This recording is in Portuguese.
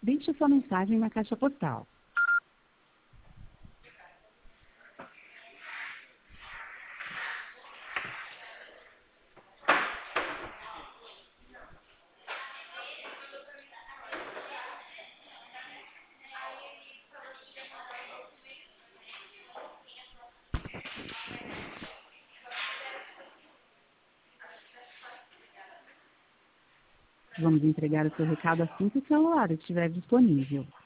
Deixe sua mensagem na caixa postal. Vamos entregar o seu recado assim que o celular estiver disponível.